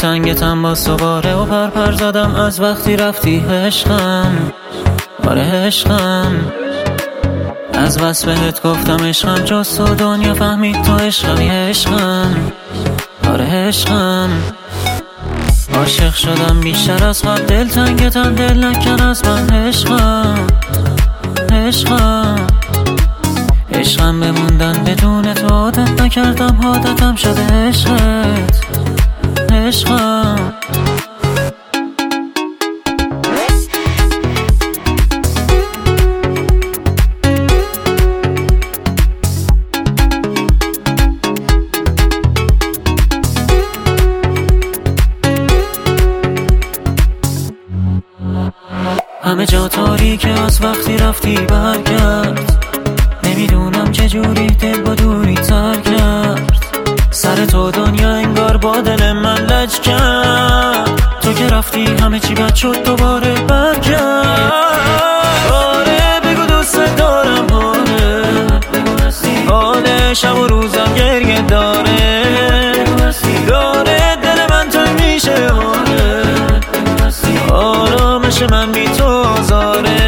دلتنگتم با سواره و پرپر زدم از وقتی رفتی عشقم. آره عشقم، از بس بهت گفتم عشقم، جز تو دنیا فهمید تو عشقمی. عشقم آره عشقم، عاشق شدم بیشتر از قبل، دلتنگتم دل نکن از من. عشقم عشقم عشقم، بموندن بدون تو عادت نکردم، عادتم شده عشقت. عشقم همه جا تاریکه از وقتی رفتی برگرد، نمیدونم چجوری دل با دوری تر کرد. سر تو دنیا انگار با دل من لج کرد، تو که رفتی همه چی بد شد دوباره برگرد. آره بگو دوست دارم، حال شب و روزم گریه داره، دل من تنگ میشه. آرامش من بی تو آزاره.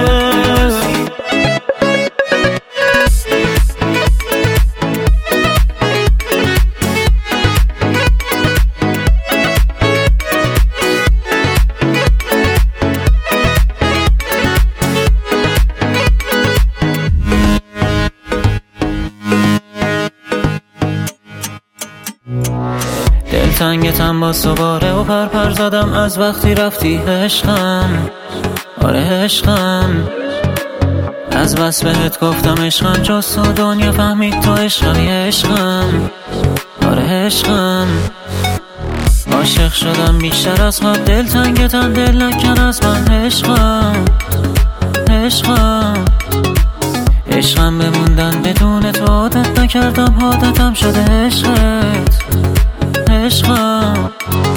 دلتنگتم با سواره و پرپر زدم از وقتی رفتی عشقم. آره عشقم، از بس بهت گفتم عشقم، جز تو دنیا فهمید تو عشقمی. عشقم آره عشقم، عاشق شدم بیشتر از قبل، دلتنگتم دل نکن از من. عشقم عشقم عشقم، بموندن بدون تو عادت نکردم، عادتم شده عشقت. عشقم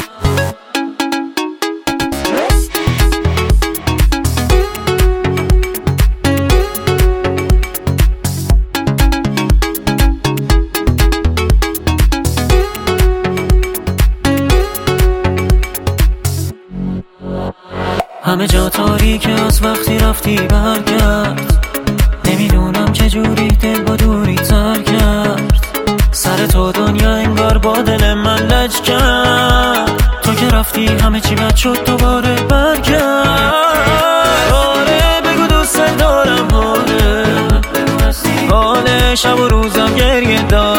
همه جا تاریکه از وقتی رفتی برگرد، نمیدونم چجوری دل با دوری تر کرد. سر تو دنیا انگار با دل من لج کرد، تو که رفتی همه چی بد شد دوباره برگرد. آره بگو دوست دارم، حال شب و روزم گریه داره،